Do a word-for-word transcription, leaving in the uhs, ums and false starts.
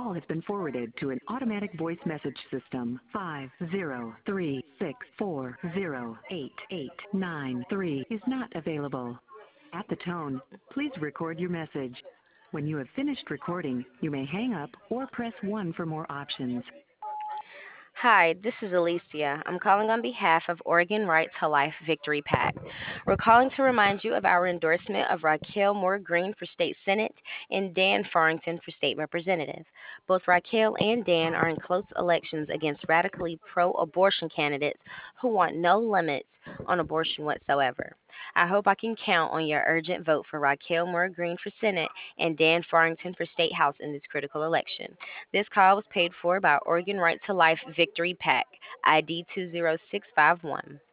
call has been forwarded to an automatic voice message system. Five zero three six four zero eight eight nine three is not available. At the tone, please record your message. When you have finished recording, you may hang up or press one for more options. Hi, this is Alicia. I'm calling on behalf of Oregon Right to Life Victory PAC. We're calling to remind you of our endorsement of Raquel Moore Green for State Senate and Dan Farrington for State Representative. Both Raquel and Dan are in close elections against radically pro abortion candidates who want no limits on abortion whatsoever. I hope I can count on your urgent vote for Raquel Moore Green for Senate and Dan Farrington for State House in this critical election. This call was paid for by Oregon Right to Life Victory PAC, I D two zero six five one.